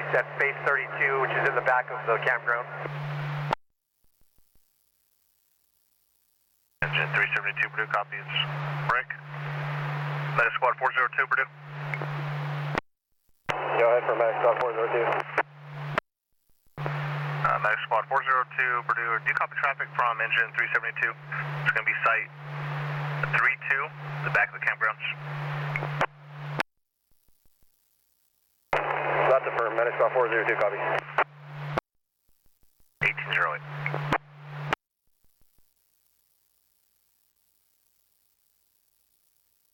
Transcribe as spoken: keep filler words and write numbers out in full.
at Space thirty-two, which is in the back of the campground. Engine three seventy-two, Purdue, copies. Break. Medic Squad four zero two, Purdue. Go ahead for Medic Squad four zero two. Uh, Medic Squad four zero two, Purdue. Do you copy traffic from engine three seventy-two? It's going to be site three two, the back of the campgrounds. That's affirmed. Medic Squad four zero two, copy. eighteen oh eight.